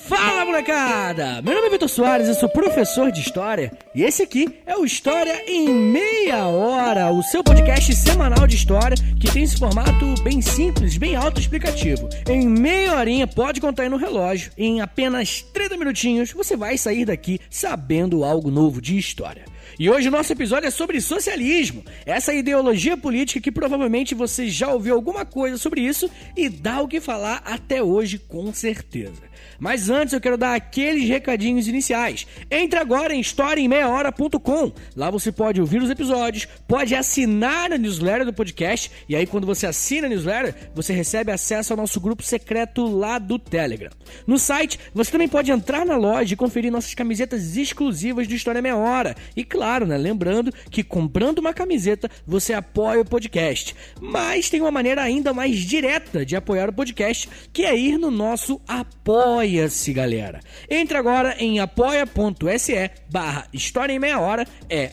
Fala, molecada! Meu nome é Vitor Soares, eu sou professor de História e esse aqui é o História em Meia Hora, o seu podcast semanal de História que tem esse formato bem simples, bem autoexplicativo. Em meia horinha, pode contar aí no relógio, em apenas 30 minutinhos você vai sair daqui sabendo algo novo de História. E hoje o nosso episódio é sobre socialismo, essa ideologia política que provavelmente você já ouviu alguma coisa sobre isso e dá o que falar até hoje com certeza. Mas antes eu quero dar aqueles recadinhos iniciais. Entre agora em historiaemmeiahora.com. Lá você pode ouvir os episódios, pode assinar a newsletter do podcast e aí quando você assina a newsletter, você recebe acesso ao nosso grupo secreto lá do Telegram. No site, você também pode entrar na loja e conferir nossas camisetas exclusivas do História em Meia Hora. E claro, lembrando que comprando uma camiseta, você apoia o podcast. Mas tem uma maneira ainda mais direta de apoiar o podcast, que é ir no nosso Apoia-se, galera. Entre agora em apoia.se/História em Meia Hora, é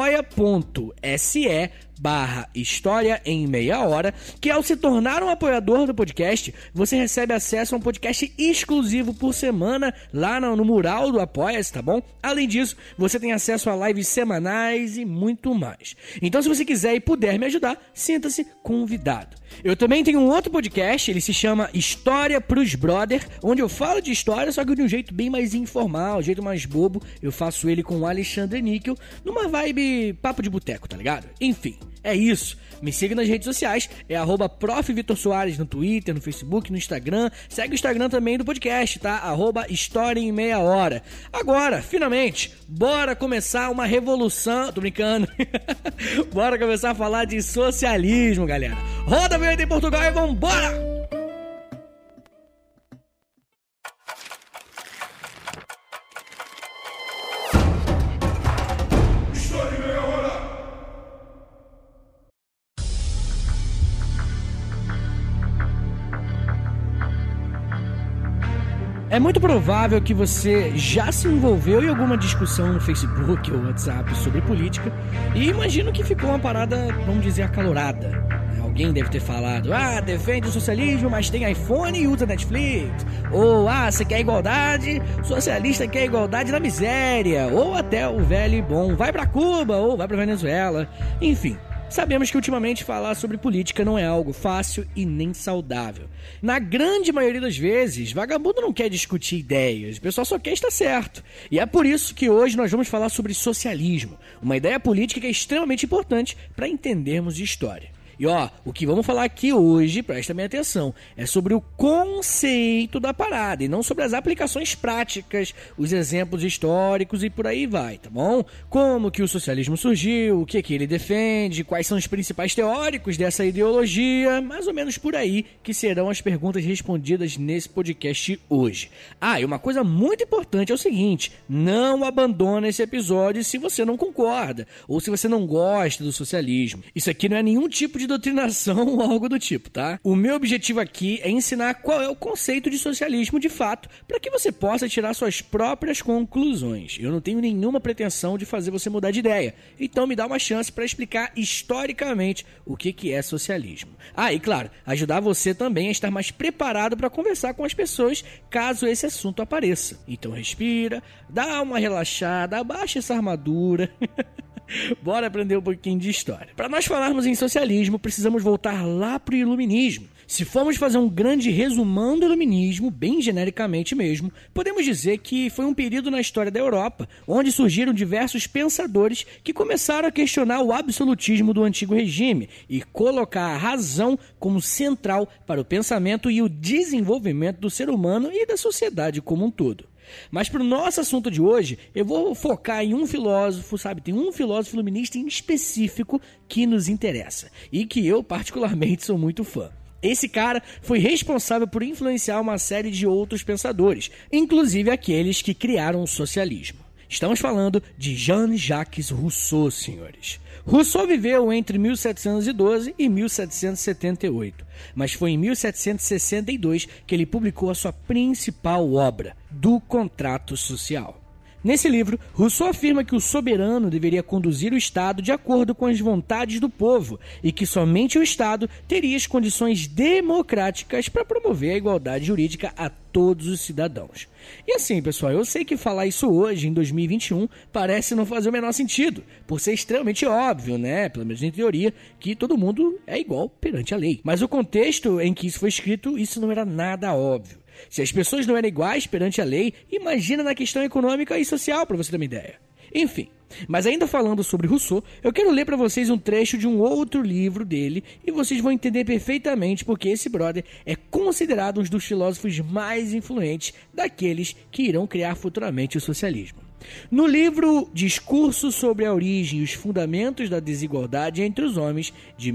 apoia.se/História em Meia Hora, que ao se tornar um apoiador do podcast, você recebe acesso a um podcast exclusivo por semana lá no mural do Apoia-se, tá bom? Além disso, você tem acesso a lives semanais e muito mais. Então, se você quiser e puder me ajudar, sinta-se convidado. Eu também tenho um outro podcast, ele se chama História pros Brother, onde eu falo de história, só que de um jeito bem mais informal, um jeito mais bobo. Eu faço ele com o Alexandre Níquel, numa vibe papo de boteco, tá ligado? Enfim, é isso. Me siga nas redes sociais, é @profvitorsoares no Twitter, no Facebook, no Instagram. Segue o Instagram também do podcast, tá? @História em Meia Hora. Agora, finalmente, bora começar uma revolução. Tô brincando. Bora começar a falar de socialismo, galera. Roda a vinheta em Portugal e vambora! É muito provável que você já se envolveu em alguma discussão no Facebook ou WhatsApp sobre política e imagino que ficou uma parada, vamos dizer, acalorada. Alguém deve ter falado, defende o socialismo, mas tem iPhone e usa Netflix. Ou, você quer igualdade, socialista quer igualdade na miséria. Ou até o velho e bom, vai pra Cuba ou vai pra Venezuela. Enfim. Sabemos que ultimamente falar sobre política não é algo fácil e nem saudável. Na grande maioria das vezes, vagabundo não quer discutir ideias, o pessoal só quer estar certo. E é por isso que hoje nós vamos falar sobre socialismo, uma ideia política que é extremamente importante para entendermos de história. E o que vamos falar aqui hoje, presta bem atenção, é sobre o conceito da parada e não sobre as aplicações práticas, os exemplos históricos e por aí vai, tá bom? Como que o socialismo surgiu, o que ele defende, quais são os principais teóricos dessa ideologia, mais ou menos por aí que serão as perguntas respondidas nesse podcast hoje. E uma coisa muito importante é o seguinte, não abandone esse episódio se você não concorda ou se você não gosta do socialismo. Isso aqui não é nenhum tipo de doutrinação ou algo do tipo, tá? O meu objetivo aqui é ensinar qual é o conceito de socialismo de fato, para que você possa tirar suas próprias conclusões. Eu não tenho nenhuma pretensão de fazer você mudar de ideia, então me dá uma chance para explicar historicamente o que é socialismo. E claro, ajudar você também a estar mais preparado para conversar com as pessoas caso esse assunto apareça. Então respira, dá uma relaxada, abaixa essa armadura... Bora aprender um pouquinho de história. Para nós falarmos em socialismo, precisamos voltar lá pro iluminismo. Se formos fazer um grande resumão do iluminismo, bem genericamente mesmo, podemos dizer que foi um período na história da Europa, onde surgiram diversos pensadores que começaram a questionar o absolutismo do antigo regime e colocar a razão como central para o pensamento e o desenvolvimento do ser humano e da sociedade como um todo. Mas para o nosso assunto de hoje, eu vou focar em um filósofo, tem um filósofo iluminista em específico que nos interessa e que eu particularmente sou muito fã. Esse cara foi responsável por influenciar uma série de outros pensadores, inclusive aqueles que criaram o socialismo. Estamos falando de Jean-Jacques Rousseau, senhores. Rousseau viveu entre 1712 e 1778, mas foi em 1762 que ele publicou a sua principal obra, Do Contrato Social. Nesse livro, Rousseau afirma que o soberano deveria conduzir o Estado de acordo com as vontades do povo e que somente o Estado teria as condições democráticas para promover a igualdade jurídica a todos os cidadãos. E assim, pessoal, eu sei que falar isso hoje, em 2021, parece não fazer o menor sentido, por ser extremamente óbvio, né, pelo menos em teoria, que todo mundo é igual perante a lei. Mas o contexto em que isso foi escrito, isso não era nada óbvio. Se as pessoas não eram iguais perante a lei, imagina na questão econômica e social, para você ter uma ideia. Enfim, mas ainda falando sobre Rousseau, eu quero ler para vocês um trecho de um outro livro dele e vocês vão entender perfeitamente porque esse brother é considerado um dos filósofos mais influentes daqueles que irão criar futuramente o socialismo. No livro Discurso sobre a Origem e os Fundamentos da Desigualdade entre os Homens, de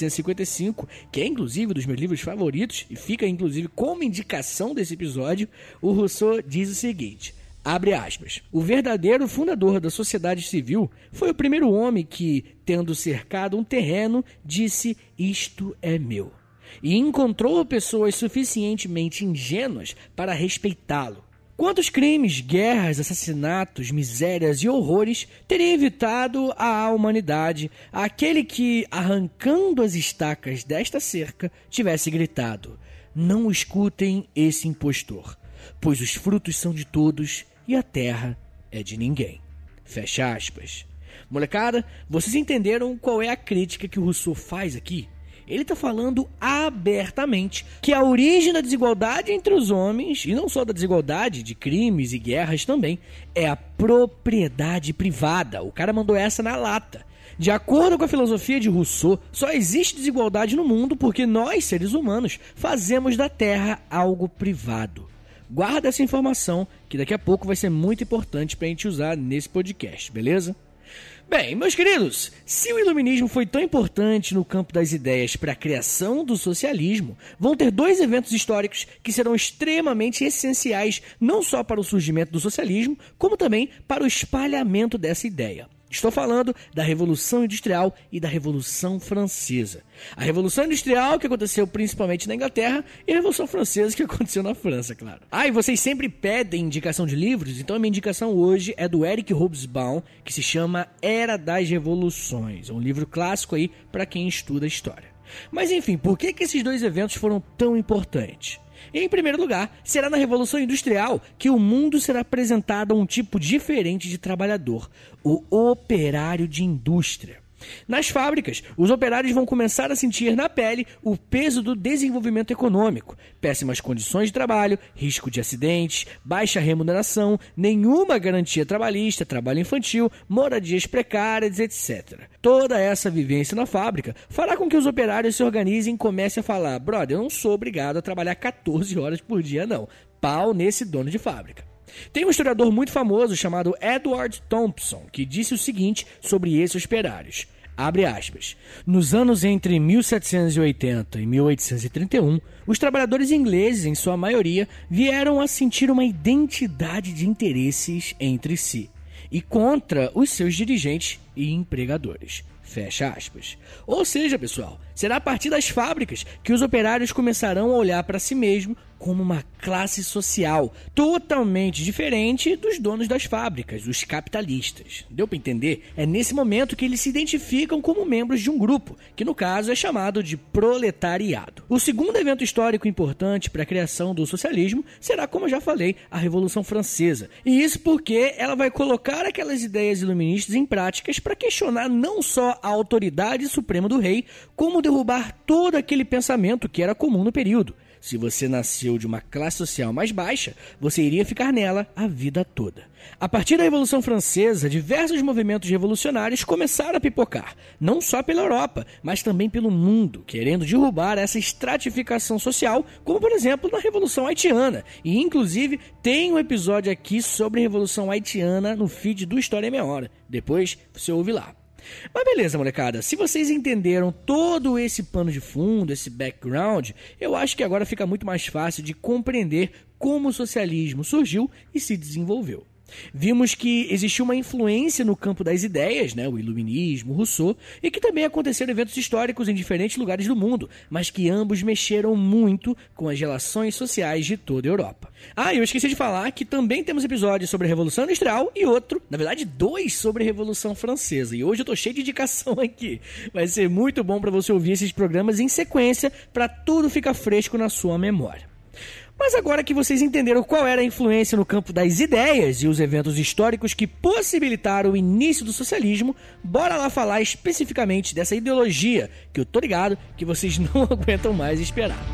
1755, que é inclusive um dos meus livros favoritos e fica inclusive como indicação desse episódio, o Rousseau diz o seguinte, abre aspas, o verdadeiro fundador da sociedade civil foi o primeiro homem que, tendo cercado um terreno, disse, isto é meu, e encontrou pessoas suficientemente ingênuas para respeitá-lo. Quantos crimes, guerras, assassinatos, misérias e horrores teria evitado à humanidade aquele que, arrancando as estacas desta cerca, tivesse gritado: não escutem esse impostor, pois os frutos são de todos e a terra é de ninguém. Fecha aspas. Molecada, vocês entenderam qual é a crítica que o Rousseau faz aqui? Ele está falando abertamente que a origem da desigualdade entre os homens, e não só da desigualdade de crimes e guerras também, é a propriedade privada. O cara mandou essa na lata. De acordo com a filosofia de Rousseau, só existe desigualdade no mundo porque nós, seres humanos, fazemos da terra algo privado. Guarda essa informação que daqui a pouco vai ser muito importante para a gente usar nesse podcast, beleza? Bem, meus queridos, se o iluminismo foi tão importante no campo das ideias para a criação do socialismo, vão ter dois eventos históricos que serão extremamente essenciais não só para o surgimento do socialismo, como também para o espalhamento dessa ideia. Estou falando da Revolução Industrial e da Revolução Francesa. A Revolução Industrial, que aconteceu principalmente na Inglaterra, e a Revolução Francesa, que aconteceu na França, claro. E vocês sempre pedem indicação de livros, então a minha indicação hoje é do Eric Hobsbawm, que se chama Era das Revoluções. É um livro clássico aí para quem estuda história. Mas enfim, por que esses dois eventos foram tão importantes? Em primeiro lugar, será na Revolução Industrial que o mundo será apresentado a um tipo diferente de trabalhador, o operário de indústria. Nas fábricas, os operários vão começar a sentir na pele o peso do desenvolvimento econômico, péssimas condições de trabalho, risco de acidentes, baixa remuneração, nenhuma garantia trabalhista, trabalho infantil, moradias precárias, etc. Toda essa vivência na fábrica fará com que os operários se organizem e comecem a falar: brother, eu não sou obrigado a trabalhar 14 horas por dia não, pau nesse dono de fábrica. Tem um historiador muito famoso chamado Edward Thompson, que disse o seguinte sobre esses operários, abre aspas, nos anos entre 1780 e 1831, os trabalhadores ingleses, em sua maioria, vieram a sentir uma identidade de interesses entre si e contra os seus dirigentes e empregadores. Fecha aspas. Ou seja, pessoal, será a partir das fábricas que os operários começarão a olhar para si mesmo como uma classe social totalmente diferente dos donos das fábricas, os capitalistas. Deu para entender? É nesse momento que eles se identificam como membros de um grupo, que no caso é chamado de proletariado. O segundo evento histórico importante para a criação do socialismo será, como eu já falei, a Revolução Francesa. E isso porque ela vai colocar aquelas ideias iluministas em práticas para questionar não só a autoridade suprema do rei, como derrubar todo aquele pensamento que era comum no período. Se você nasceu de uma classe social mais baixa, você iria ficar nela a vida toda. A partir da Revolução Francesa, diversos movimentos revolucionários começaram a pipocar, não só pela Europa, mas também pelo mundo, querendo derrubar essa estratificação social, como por exemplo na Revolução Haitiana. E inclusive tem um episódio aqui sobre a Revolução Haitiana no feed do História em Meia Hora. Depois você ouve lá. Mas beleza, molecada, se vocês entenderam todo esse pano de fundo, esse background, eu acho que agora fica muito mais fácil de compreender como o socialismo surgiu e se desenvolveu. Vimos que existiu uma influência no campo das ideias, o Iluminismo, Rousseau, e que também aconteceram eventos históricos em diferentes lugares do mundo, mas que ambos mexeram muito com as relações sociais de toda a Europa. Eu esqueci de falar que também temos episódios sobre a Revolução Industrial e outro, na verdade 2 sobre a Revolução Francesa. E hoje eu tô cheio de indicação aqui. Vai ser muito bom para você ouvir esses programas em sequência, para tudo ficar fresco na sua memória. Mas agora que vocês entenderam qual era a influência no campo das ideias e os eventos históricos que possibilitaram o início do socialismo, bora lá falar especificamente dessa ideologia que eu tô ligado que vocês não aguentam mais esperar.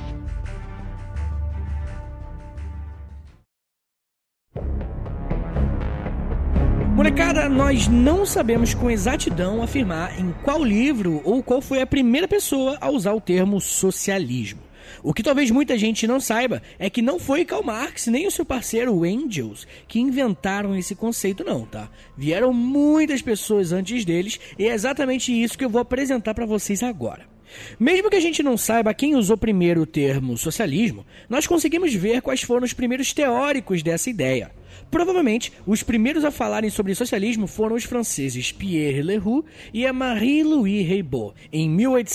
Molecada, nós não sabemos com exatidão afirmar em qual livro ou qual foi a primeira pessoa a usar o termo socialismo. O que talvez muita gente não saiba é que não foi Karl Marx nem o seu parceiro Engels que inventaram esse conceito não, tá? Vieram muitas pessoas antes deles e é exatamente isso que eu vou apresentar para vocês agora. Mesmo que a gente não saiba quem usou primeiro o termo socialismo, nós conseguimos ver quais foram os primeiros teóricos dessa ideia. Provavelmente, os primeiros a falarem sobre socialismo foram os franceses Pierre Leroux e a Marie-Louise Ribot, em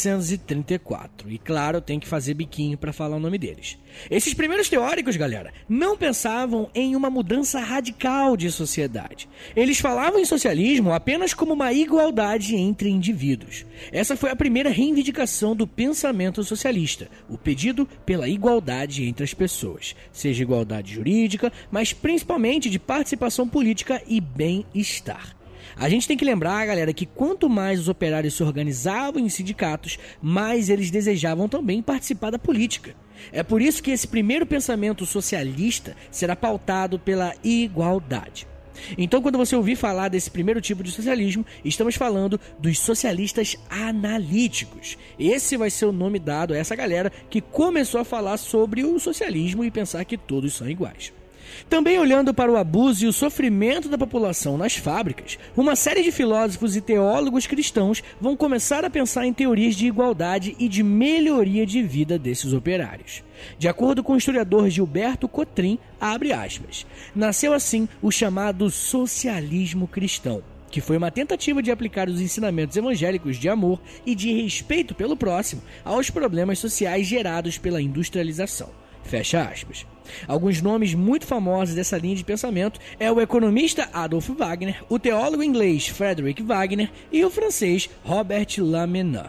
1834. E claro, tem que fazer biquinho para falar o nome deles. Esses primeiros teóricos, galera, não pensavam em uma mudança radical de sociedade. Eles falavam em socialismo apenas como uma igualdade entre indivíduos. Essa foi a primeira reivindicação do pensamento socialista, o pedido pela igualdade entre as pessoas, seja igualdade jurídica, mas principalmente de participação política e bem-estar. A gente tem que lembrar, galera, que quanto mais os operários se organizavam em sindicatos, mais eles desejavam também participar da política. É por isso que esse primeiro pensamento socialista será pautado pela igualdade. Então, quando você ouvir falar desse primeiro tipo de socialismo, estamos falando dos socialistas analíticos. Esse vai ser o nome dado a essa galera que começou a falar sobre o socialismo e pensar que todos são iguais. Também olhando para o abuso e o sofrimento da população nas fábricas, uma série de filósofos e teólogos cristãos vão começar a pensar em teorias de igualdade e de melhoria de vida desses operários. De acordo com o historiador Gilberto Cotrim, abre aspas, nasceu assim o chamado socialismo cristão, que foi uma tentativa de aplicar os ensinamentos evangélicos de amor e de respeito pelo próximo aos problemas sociais gerados pela industrialização. Fecha aspas. Alguns nomes muito famosos dessa linha de pensamento é o economista Adolf Wagner, o teólogo inglês Frederick Wagner e o francês Robert Lamennais.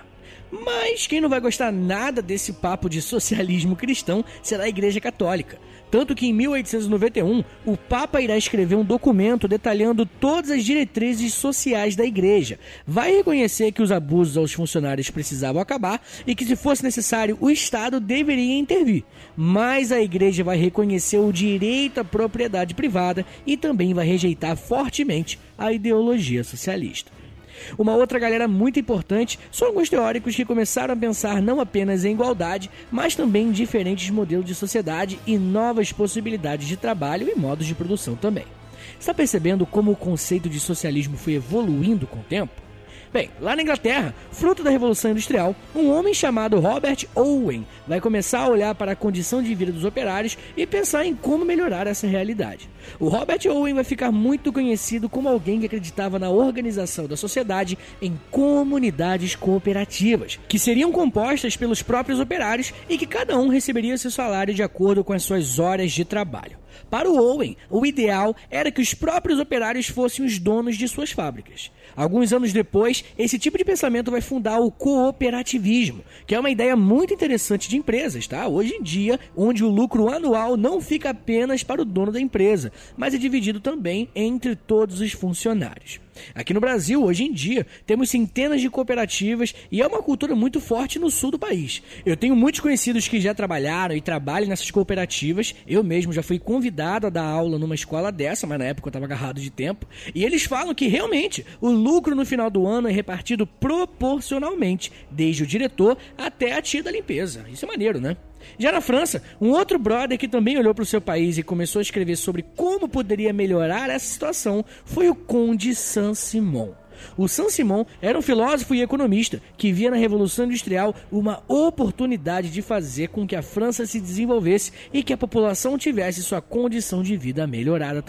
Mas quem não vai gostar nada desse papo de socialismo cristão será a Igreja Católica. Tanto que em 1891, o Papa irá escrever um documento detalhando todas as diretrizes sociais da Igreja. Vai reconhecer que os abusos aos funcionários precisavam acabar e que, se fosse necessário, o Estado deveria intervir. Mas a Igreja vai reconhecer o direito à propriedade privada e também vai rejeitar fortemente a ideologia socialista. Uma outra galera muito importante são alguns teóricos que começaram a pensar não apenas em igualdade, mas também em diferentes modelos de sociedade e novas possibilidades de trabalho e modos de produção também. Está percebendo como o conceito de socialismo foi evoluindo com o tempo? Bem, lá na Inglaterra, fruto da Revolução Industrial, um homem chamado Robert Owen vai começar a olhar para a condição de vida dos operários e pensar em como melhorar essa realidade. O Robert Owen vai ficar muito conhecido como alguém que acreditava na organização da sociedade em comunidades cooperativas, que seriam compostas pelos próprios operários e que cada um receberia seu salário de acordo com as suas horas de trabalho. Para o Owen, o ideal era que os próprios operários fossem os donos de suas fábricas. Alguns anos depois, esse tipo de pensamento vai fundar o cooperativismo, que é uma ideia muito interessante de empresas, tá? Hoje em dia, onde o lucro anual não fica apenas para o dono da empresa, mas é dividido também entre todos os funcionários. Aqui no Brasil, hoje em dia, temos centenas de cooperativas e é uma cultura muito forte no sul do país. Eu tenho muitos conhecidos que já trabalharam e trabalham nessas cooperativas. Eu mesmo já fui convidado a dar aula numa escola dessa, mas na época eu estava agarrado de tempo. E eles falam que realmente o lucro no final do ano é repartido proporcionalmente, desde o diretor até a tia da limpeza. Isso é maneiro, né? Já na França, um outro brother que também olhou para o seu país e começou a escrever sobre como poderia melhorar essa situação foi o Conde Saint-Simon. O Saint-Simon era um filósofo e economista que via na Revolução Industrial uma oportunidade de fazer com que a França se desenvolvesse e que a população tivesse sua condição de vida melhorada também.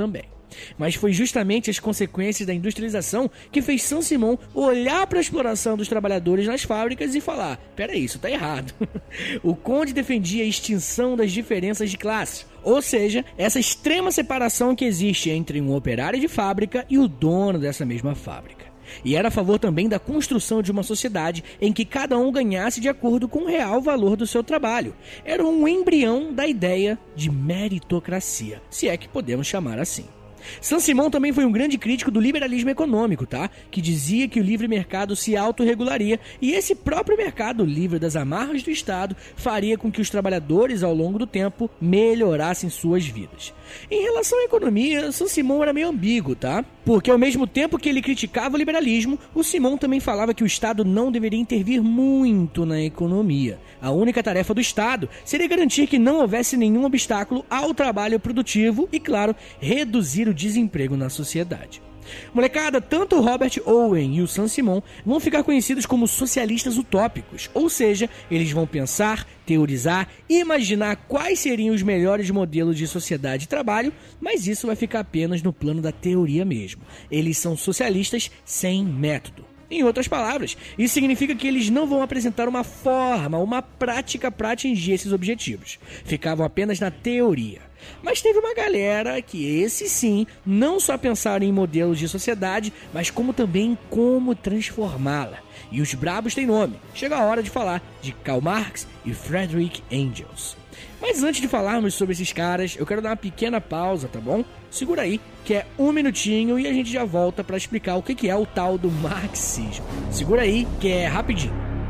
Mas foi justamente as consequências da industrialização que fez Saint-Simon olhar para a exploração dos trabalhadores nas fábricas e falar: peraí, isso tá errado. O Conde defendia a extinção das diferenças de classe, ou seja, essa extrema separação que existe entre um operário de fábrica e o dono dessa mesma fábrica. E era a favor também da construção de uma sociedade em que cada um ganhasse de acordo com o real valor do seu trabalho. Era um embrião da ideia de meritocracia, se é que podemos chamar assim. Saint-Simon também foi um grande crítico do liberalismo econômico, tá? Que dizia que o livre mercado se autorregularia e esse próprio mercado, livre das amarras do Estado, faria com que os trabalhadores, ao longo do tempo, melhorassem suas vidas. Em relação à economia, Saint-Simon era meio ambíguo, tá? Porque ao mesmo tempo que ele criticava o liberalismo, o Simon também falava que o Estado não deveria intervir muito na economia. A única tarefa do Estado seria garantir que não houvesse nenhum obstáculo ao trabalho produtivo e, claro, reduzir o desemprego na sociedade. Molecada, tanto o Robert Owen e o Saint-Simon vão ficar conhecidos como socialistas utópicos, ou seja, eles vão pensar, teorizar e imaginar quais seriam os melhores modelos de sociedade e trabalho, mas isso vai ficar apenas no plano da teoria mesmo. Eles são socialistas sem método. Em outras palavras, isso significa que eles não vão apresentar uma forma, uma prática para atingir esses objetivos. Ficavam apenas na teoria. Mas teve uma galera que, esses sim, não só pensaram em modelos de sociedade, mas como também em como transformá-la. E os brabos têm nome. Chega a hora de falar de Karl Marx e Friedrich Engels. Mas antes de falarmos sobre esses caras, eu quero dar uma pequena pausa, tá bom? Segura aí, que é 1 minutinho e a gente já volta para explicar o que é o tal do marxismo. Segura aí, que é rapidinho.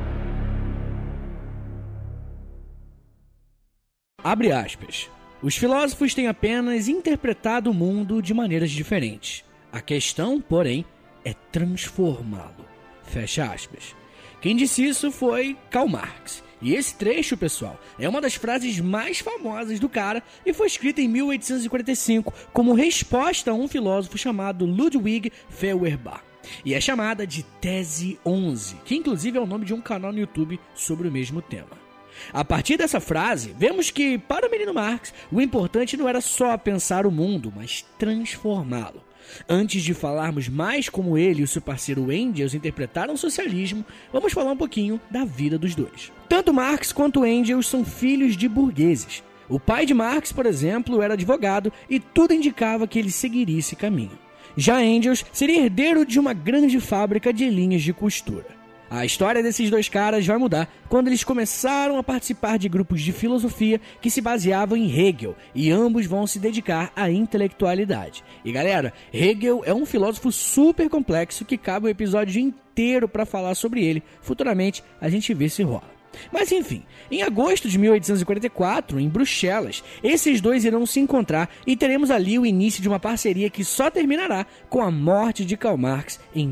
Abre aspas. Os filósofos têm apenas interpretado o mundo de maneiras diferentes. A questão, porém, é transformá-lo. Fecha aspas. Quem disse isso foi Karl Marx. E esse trecho, pessoal, é uma das frases mais famosas do cara e foi escrita em 1845 como resposta a um filósofo chamado Ludwig Feuerbach. E é chamada de Tese 11, que inclusive é o nome de um canal no YouTube sobre o mesmo tema. A partir dessa frase, vemos que, para o menino Marx, o importante não era só pensar o mundo, mas transformá-lo. Antes de falarmos mais como ele e o seu parceiro Engels interpretaram o socialismo, vamos falar um pouquinho da vida dos dois. Tanto Marx quanto Engels são filhos de burgueses. O pai de Marx, por exemplo, era advogado e tudo indicava que ele seguiria esse caminho. Já Engels seria herdeiro de uma grande fábrica de linhas de costura. A história desses dois caras vai mudar quando eles começaram a participar de grupos de filosofia que se baseavam em Hegel, e ambos vão se dedicar à intelectualidade. E galera, Hegel é um filósofo super complexo que cabe um episódio inteiro para falar sobre ele. Futuramente a gente vê se rola. Mas enfim, em agosto de 1844, em Bruxelas, esses dois irão se encontrar e teremos ali o início de uma parceria que só terminará com a morte de Karl Marx em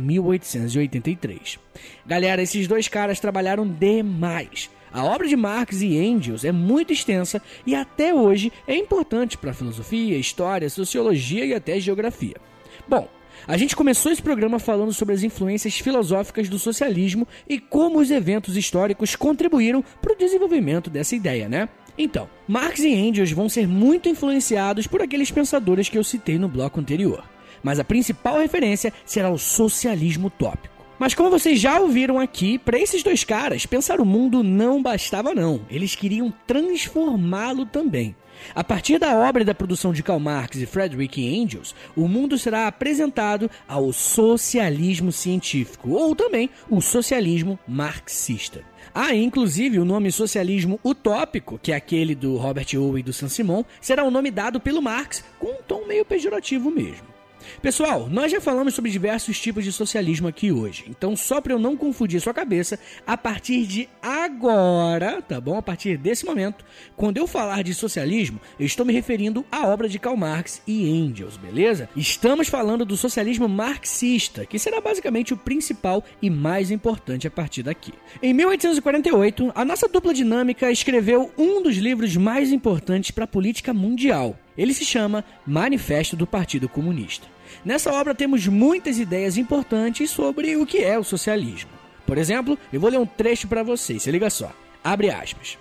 1883. Galera, esses dois caras trabalharam demais. A obra de Marx e Engels é muito extensa e até hoje é importante para filosofia, história, sociologia e até geografia. Bom, a gente começou esse programa falando sobre as influências filosóficas do socialismo e como os eventos históricos contribuíram para o desenvolvimento dessa ideia, né? Então, Marx e Engels vão ser muito influenciados por aqueles pensadores que eu citei no bloco anterior. Mas a principal referência será o socialismo utópico. Mas como vocês já ouviram aqui, para esses dois caras, pensar o mundo não bastava não. Eles queriam transformá-lo também. A partir da obra e da produção de Karl Marx e Friedrich Engels, o mundo será apresentado ao socialismo científico, ou também o socialismo marxista. Inclusive o nome socialismo utópico, que é aquele do Robert Owen e do Saint-Simon, será o nome dado pelo Marx com um tom meio pejorativo mesmo. Pessoal, nós já falamos sobre diversos tipos de socialismo aqui hoje, então só para eu não confundir sua cabeça, a partir de agora, tá bom? A partir desse momento, quando eu falar de socialismo, eu estou me referindo à obra de Karl Marx e Engels, beleza? Estamos falando do socialismo marxista, que será basicamente o principal e mais importante a partir daqui. Em 1848, a nossa dupla dinâmica escreveu um dos livros mais importantes para a política mundial. Ele se chama Manifesto do Partido Comunista. Nessa obra temos muitas ideias importantes sobre o que é o socialismo. Por exemplo, eu vou ler um trecho para vocês, se liga só. Abre aspas.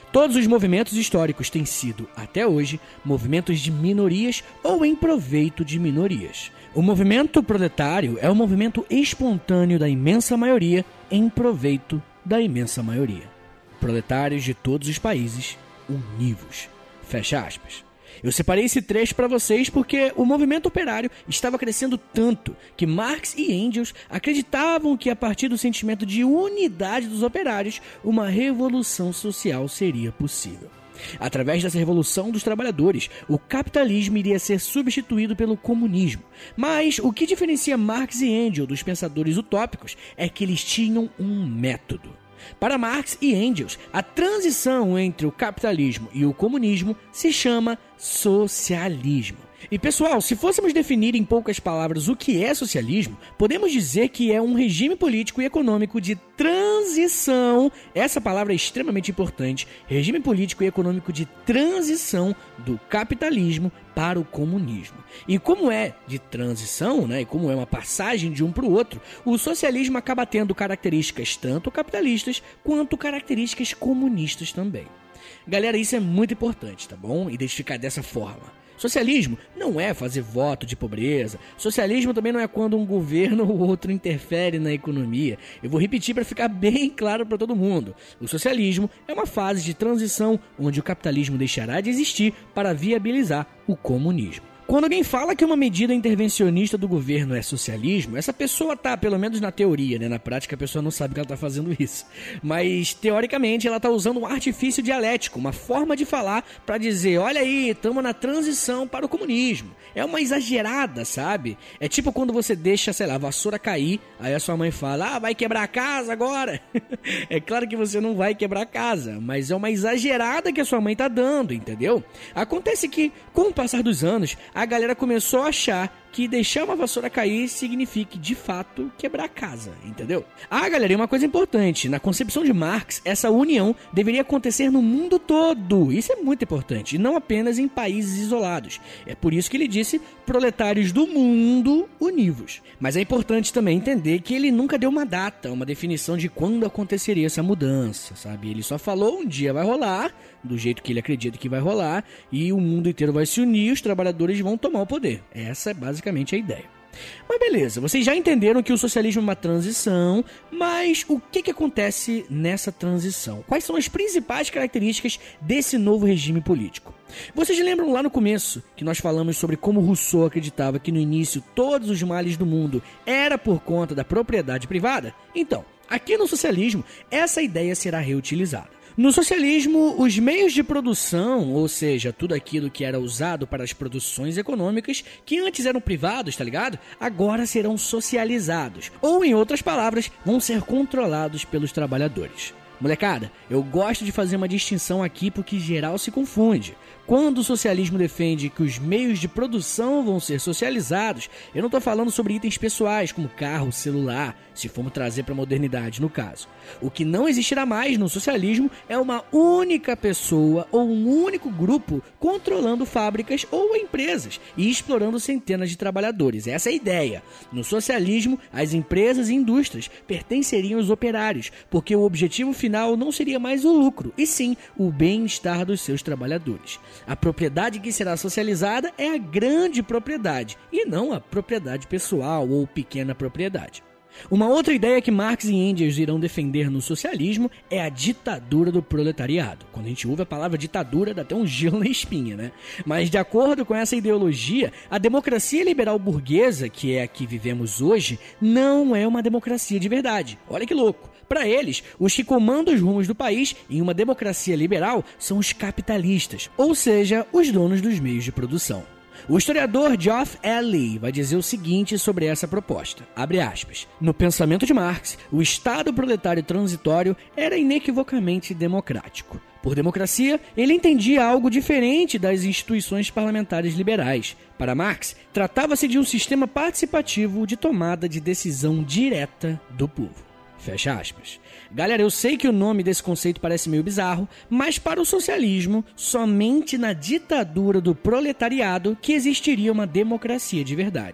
Todos os movimentos históricos têm sido, até hoje, movimentos de minorias ou em proveito de minorias. O movimento proletário é um movimento espontâneo da imensa maioria em proveito da imensa maioria. Proletários de todos os países, univos. Fecha aspas. Eu separei esse trecho para vocês porque o movimento operário estava crescendo tanto que Marx e Engels acreditavam que a partir do sentimento de unidade dos operários, uma revolução social seria possível. Através dessa revolução dos trabalhadores, o capitalismo iria ser substituído pelo comunismo. Mas o que diferencia Marx e Engels dos pensadores utópicos é que eles tinham um método. Para Marx e Engels, a transição entre o capitalismo e o comunismo se chama socialismo. E pessoal, se fôssemos definir em poucas palavras o que é socialismo, podemos dizer que é um regime político e econômico de transição, essa palavra é extremamente importante, regime político e econômico de transição do capitalismo para o comunismo. E como é de transição, e como é uma passagem de um para o outro, o socialismo acaba tendo características tanto capitalistas quanto características comunistas também. Galera, isso é muito importante, tá bom? Identificar dessa forma. Socialismo não é fazer voto de pobreza. Socialismo também não é quando um governo ou outro interfere na economia. Eu vou repetir para ficar bem claro para todo mundo. O socialismo é uma fase de transição onde o capitalismo deixará de existir para viabilizar o comunismo. Quando alguém fala que uma medida intervencionista do governo é socialismo, essa pessoa tá, pelo menos na teoria, na prática a pessoa não sabe que ela tá fazendo isso. Mas, teoricamente, ela tá usando um artifício dialético, uma forma de falar para dizer, olha aí, estamos na transição para o comunismo. É uma exagerada, sabe? É tipo quando você deixa, a vassoura cair, aí a sua mãe fala, vai quebrar a casa agora? É claro que você não vai quebrar a casa, mas é uma exagerada que a sua mãe tá dando, entendeu? Acontece que, com o passar dos anos, a galera começou a achar que deixar uma vassoura cair signifique, de fato, quebrar a casa, entendeu? Galera, e uma coisa importante, na concepção de Marx, essa união deveria acontecer no mundo todo, isso é muito importante, e não apenas em países isolados. É por isso que ele disse, proletários do mundo univos. Mas é importante também entender que ele nunca deu uma data, uma definição de quando aconteceria essa mudança, sabe? Ele só falou, um dia vai rolar, do jeito que ele acredita que vai rolar, e o mundo inteiro vai se unir e os trabalhadores vão tomar o poder. Essa é basicamente a ideia. Mas beleza, vocês já entenderam que o socialismo é uma transição, mas o que acontece nessa transição? Quais são as principais características desse novo regime político? Vocês lembram lá no começo que nós falamos sobre como Rousseau acreditava que no início todos os males do mundo era por conta da propriedade privada? Então, aqui no socialismo, essa ideia será reutilizada. No socialismo, os meios de produção, ou seja, tudo aquilo que era usado para as produções econômicas, que antes eram privados, tá ligado? Agora serão socializados, ou em outras palavras, vão ser controlados pelos trabalhadores. Molecada, eu gosto de fazer uma distinção aqui porque geral se confunde. Quando o socialismo defende que os meios de produção vão ser socializados, eu não estou falando sobre itens pessoais como carro, celular, se formos trazer para a modernidade no caso. O que não existirá mais no socialismo é uma única pessoa ou um único grupo controlando fábricas ou empresas e explorando centenas de trabalhadores. Essa é a ideia. No socialismo, as empresas e indústrias pertenceriam aos operários, porque o objetivo final não seria mais o lucro, e sim o bem-estar dos seus trabalhadores. A propriedade que será socializada é a grande propriedade, e não a propriedade pessoal ou pequena propriedade. Uma outra ideia que Marx e Engels irão defender no socialismo é a ditadura do proletariado. Quando a gente ouve a palavra ditadura, dá até um gelo na espinha, né? Mas de acordo com essa ideologia, a democracia liberal burguesa, que é a que vivemos hoje, não é uma democracia de verdade. Olha que louco! Para eles, os que comandam os rumos do país em uma democracia liberal são os capitalistas, ou seja, os donos dos meios de produção. O historiador Geoff Ellis vai dizer o seguinte sobre essa proposta, abre aspas, no pensamento de Marx, o Estado proletário transitório era inequivocamente democrático. Por democracia, ele entendia algo diferente das instituições parlamentares liberais. Para Marx, tratava-se de um sistema participativo de tomada de decisão direta do povo. Fecha aspas. Galera, eu sei que o nome desse conceito parece meio bizarro, mas para o socialismo, somente na ditadura do proletariado que existiria uma democracia de verdade.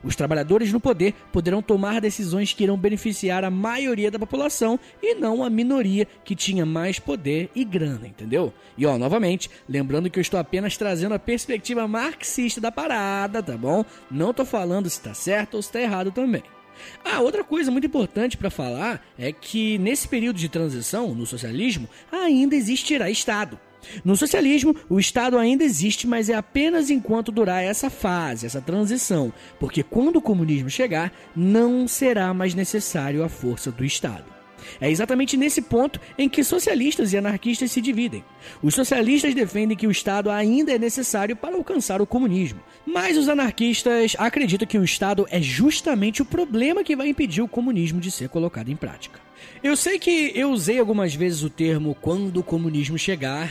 Os trabalhadores no poder poderão tomar decisões que irão beneficiar a maioria da população e não a minoria que tinha mais poder e grana, entendeu? E novamente, lembrando que eu estou apenas trazendo a perspectiva marxista da parada, tá bom? Não tô falando se tá certo ou se tá errado também. Outra coisa muito importante para falar é que nesse período de transição, no socialismo, ainda existirá Estado. No socialismo, o Estado ainda existe, mas é apenas enquanto durar essa fase, essa transição, porque quando o comunismo chegar, não será mais necessário a força do Estado. É exatamente nesse ponto em que socialistas e anarquistas se dividem. Os socialistas defendem que o Estado ainda é necessário para alcançar o comunismo, mas os anarquistas acreditam que o Estado é justamente o problema que vai impedir o comunismo de ser colocado em prática. Eu sei que eu usei algumas vezes o termo quando o comunismo chegar,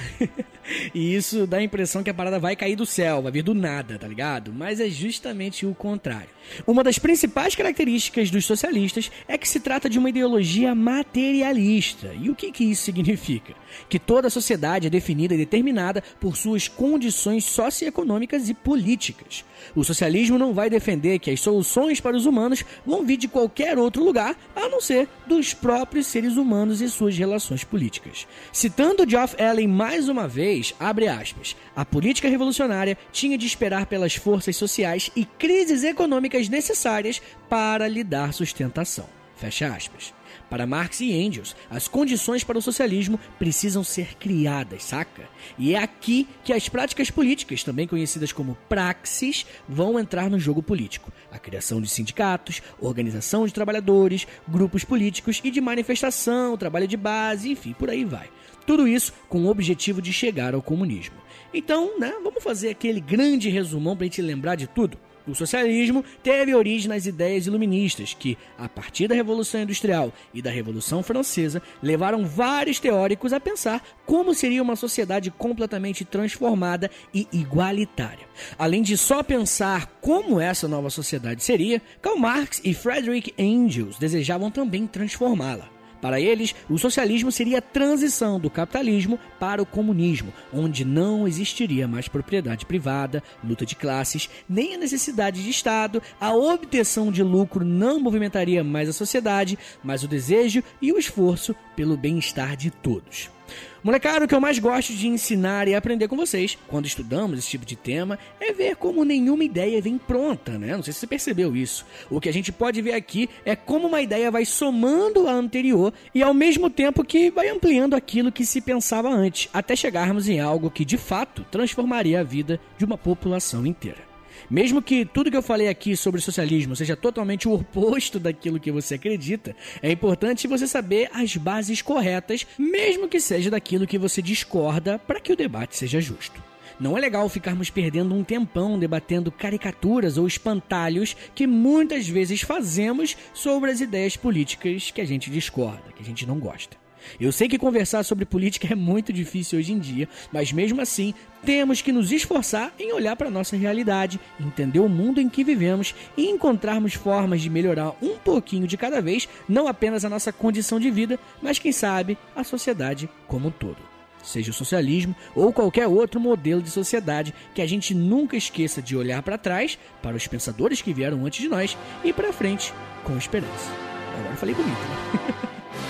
e isso dá a impressão que a parada vai cair do céu, vai vir do nada, tá ligado? Mas é justamente o contrário. Uma das principais características dos socialistas é que se trata de uma ideologia materialista. E o que isso significa? Que toda a sociedade é definida e determinada por suas condições socioeconômicas e políticas. O socialismo não vai defender que as soluções para os humanos vão vir de qualquer outro lugar, a não ser dos próprios seres humanos e suas relações políticas. Citando Geoff Elling mais uma vez, abre aspas, a política revolucionária tinha de esperar pelas forças sociais e crises econômicas necessárias para lhe dar sustentação. Fecha aspas. Para Marx e Engels, as condições para o socialismo precisam ser criadas, saca? E é aqui que as práticas políticas, também conhecidas como praxis, vão entrar no jogo político. A criação de sindicatos, organização de trabalhadores, grupos políticos e de manifestação, trabalho de base, enfim, por aí vai. Tudo isso com o objetivo de chegar ao comunismo. Então, vamos fazer aquele grande resumão para a gente lembrar de tudo. O socialismo teve origem nas ideias iluministas que, a partir da Revolução Industrial e da Revolução Francesa, levaram vários teóricos a pensar como seria uma sociedade completamente transformada e igualitária. Além de só pensar como essa nova sociedade seria, Karl Marx e Friedrich Engels desejavam também transformá-la. Para eles, o socialismo seria a transição do capitalismo para o comunismo, onde não existiria mais propriedade privada, luta de classes, nem a necessidade de Estado, a obtenção de lucro não movimentaria mais a sociedade, mas o desejo e o esforço pelo bem-estar de todos. Molecada, o que eu mais gosto de ensinar e aprender com vocês, quando estudamos esse tipo de tema, é ver como nenhuma ideia vem pronta, né? Não sei se você percebeu isso. O que a gente pode ver aqui é como uma ideia vai somando a anterior e ao mesmo tempo que vai ampliando aquilo que se pensava antes, até chegarmos em algo que, de fato, transformaria a vida de uma população inteira. Mesmo que tudo que eu falei aqui sobre socialismo seja totalmente o oposto daquilo que você acredita, é importante você saber as bases corretas, mesmo que seja daquilo que você discorda, para que o debate seja justo. Não é legal ficarmos perdendo um tempão debatendo caricaturas ou espantalhos que muitas vezes fazemos sobre as ideias políticas que a gente discorda, que a gente não gosta. Eu sei que conversar sobre política é muito difícil hoje em dia, mas mesmo assim, temos que nos esforçar em olhar para a nossa realidade, entender o mundo em que vivemos e encontrarmos formas de melhorar um pouquinho de cada vez, não apenas a nossa condição de vida, mas quem sabe a sociedade como um todo. Seja o socialismo ou qualquer outro modelo de sociedade, que a gente nunca esqueça de olhar para trás, para os pensadores que vieram antes de nós, e para frente com esperança. Agora eu falei bonito, né?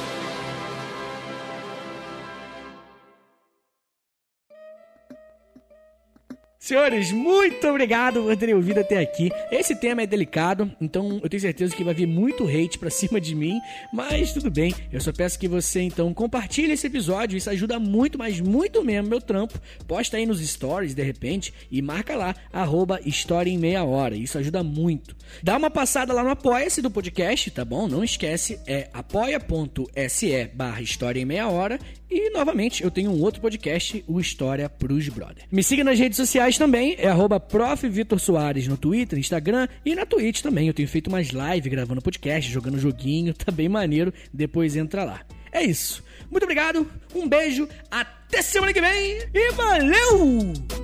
Senhores, muito obrigado por terem ouvido até aqui. Esse tema é delicado, então eu tenho certeza que vai vir muito hate pra cima de mim, mas tudo bem. Eu só peço que você, então, compartilhe esse episódio. Isso ajuda muito, mas muito mesmo meu trampo. Posta aí nos stories, de repente, e marca lá, @História em Meia Hora. Isso ajuda muito. Dá uma passada lá no Apoia-se do podcast, tá bom? Não esquece, é apoia.se/História em Meia Hora. E, novamente, eu tenho um outro podcast, o História pros Brother. Me siga nas redes sociais também, é @Prof. Vitor Soares no Twitter, Instagram e na Twitch também. Eu tenho feito umas lives gravando podcast, jogando joguinho, tá bem maneiro, depois entra lá. É isso. Muito obrigado, um beijo, até semana que vem e valeu!